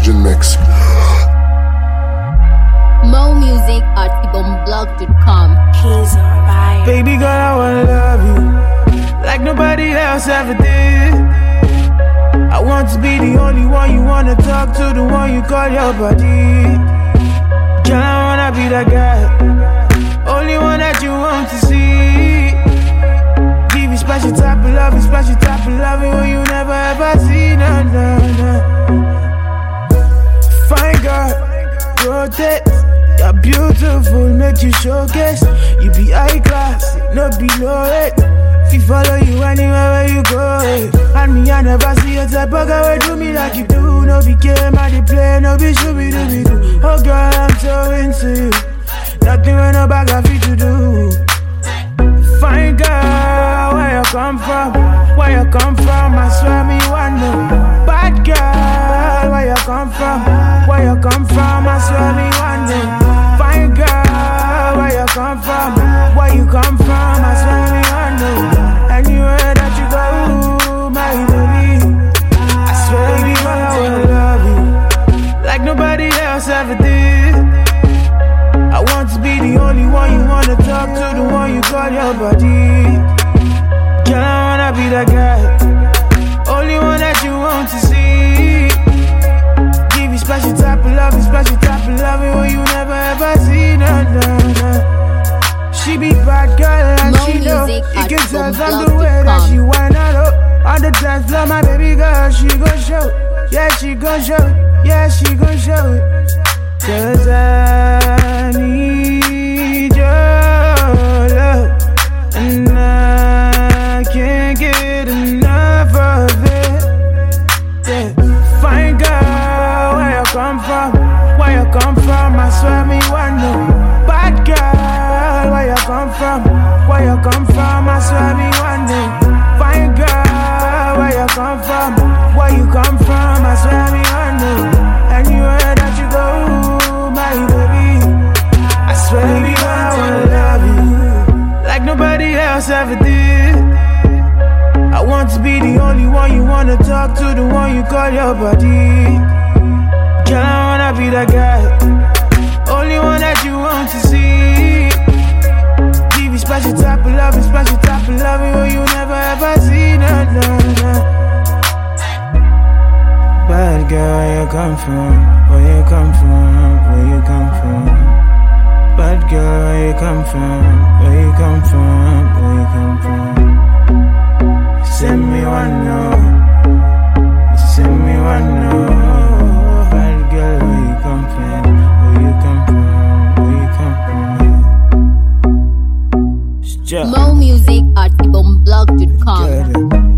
Oxygen Mix. More music at ibomblog.com. He's on fire. Baby girl, I wanna love you like nobody else ever did. I want to be the only one you wanna talk to, the one you call your buddy. Girl, I wanna be that guy, only one that you want to see. Give you special type of loving, special type of loving when you never ever see. No, no, no. Fine girl, rotate. You're beautiful, make you showcase. You be high class, no below it. If follow you anywhere where you go, and me I never see a type of girl where do me like you do. No be game, I dey play, no be shooby dooby doo. Oh girl, I'm so into you. Nothing when no bag of you to do. Fine girl, where you come from? Where you come from? I swear me wonder. Bad girl, where you come from? Where you come from? I swear me wonder. Fine girl, where you come from? Where you come from? I swear me wonder. Anywhere that you go, my baby, I swear baby, I wanna love you like nobody else ever did. I want to be the only one you wanna talk to, the one you call your buddy. Girl, I wanna be that guy, only one that you want to see. Give you special type of loving, special type of loving when you never ever see. No, no, no. She be bad girl and she know. You can tell from the way that she wind her up. On the dance floor, my baby girl, she gon' show it. Yeah, she gon' show it. Yeah, she gon' show it. 'Cause I need your love, and I can't get enough of it. Yeah. Fine girl, where you come from? Where you come from? I swear me wonder. Bad girl, where you come from? Where you come from? I swear me wonder. Fine girl, where you come from? Where you come from? I swear me wonder. Anywhere that you go, my baby, I swear baby, I wanna love you like nobody else ever did. I want to be the only one you wanna talk to, the one you call your buddy. Girl, I wanna be that guy, only one that you want to see. Give you special type of loving, special type of loving when you never ever see. No, no, no. Bad girl, where you come from? Where you come from? Where you come from? Bad girl, where you come from? Where you come from? Where you come from? Send me one no. Send me one no. Bad girl, where you come from? Where you come from? Where you come from? More music at ibomblog.com.